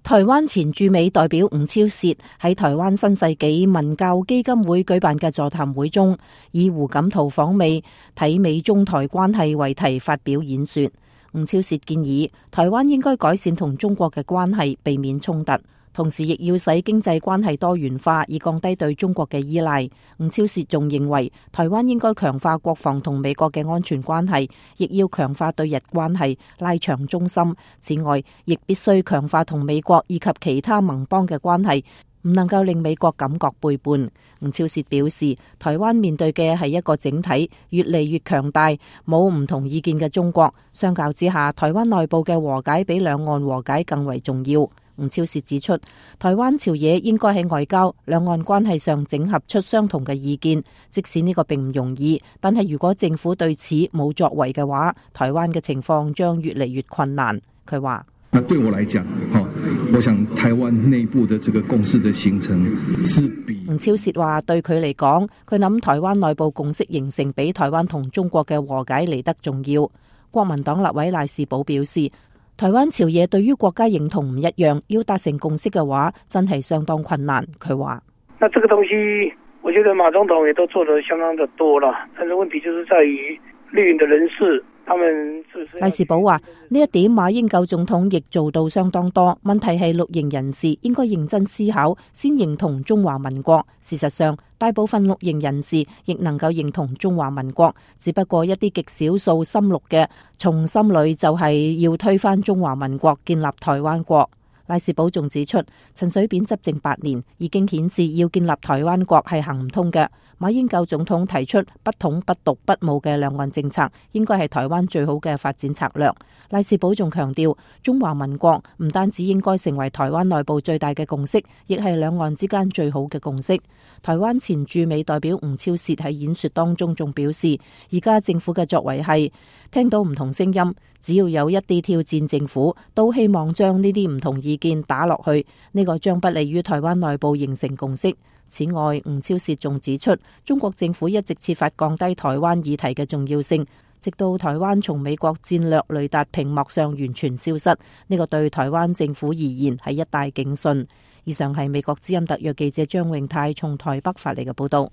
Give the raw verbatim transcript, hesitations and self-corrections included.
台灣前駐美代表吳釗燮喺台灣新世紀文教基金會舉辦嘅座談會中，以胡錦濤訪美、睇美中台關係為題發表演說。吳釗燮建議台灣應該改善同中國嘅關係，避免衝突，同時亦要使經濟關係多元化，以降低對中國嘅依賴。吳釗燮仲認為台灣應該強化國防同美國嘅安全關係，亦要強化對日關係，拉長中心。此外，亦必須強化同美國以及其他盟邦嘅關係，唔能夠令美國感覺背叛。吳釗燮表示，台灣面對嘅係一個整體越嚟越強大、冇唔同意見嘅中國。相較之下，台灣內部嘅和解比兩岸和解更為重要。吳釗燮指出，台灣朝野應該喺外交、兩岸關係上整合出相同嘅意見，即使呢個並唔容易，但係如果政府對此冇作為嘅話，台灣嘅情況將越嚟越困難。佢話： 那對我來講，我想台灣內部的這個共識的形成是比吳釗燮話，對佢嚟講，佢諗台灣內部共識形成比台灣同中國嘅和解嚟得重要。國民黨立委賴士葆表示，台灣朝野對於國家認同唔一樣，要達成共識嘅話，真係相當困難。佢話： 那這個東西，我覺得馬總統也都做得相當的多了，但是問題就是在於綠營的人士，他們是不是？賴士葆話呢一點馬英九總統亦做到相當多，問題係綠營人士應該認真思考，先認同中華民國。事實上，大部分綠營人士亦能夠認同中華民國，只不過一啲極少數深綠嘅，從心裏就係要推翻中華民國，建立台灣國。賴士葆仲指出，陳水扁執政八年，已經顯示要建立台灣國係行唔通嘅。馬英九總統提出不統不獨不武嘅兩岸政策，應該係台灣最好嘅發展策略。賴士葆仲強調，中華民國唔單止應該成為台灣內部最大嘅共識，亦係兩岸之間最好嘅共識。台灣前駐美代表吳釗燮喺演說當中仲表示，而家政府嘅作為係聽到唔同聲音，只要有一啲挑戰政府，都希望將呢啲唔同意見打落去，呢個將不利於台灣內部形成共識。此外，吳釗燮仲指出，中國政府一直設法降低台灣議題嘅重要性，直到台灣從美國戰略雷達屏幕上完全消失，呢個對台灣政府而言係一大警訊。以上係美國之音特約記者張永泰從台北發嚟嘅報道。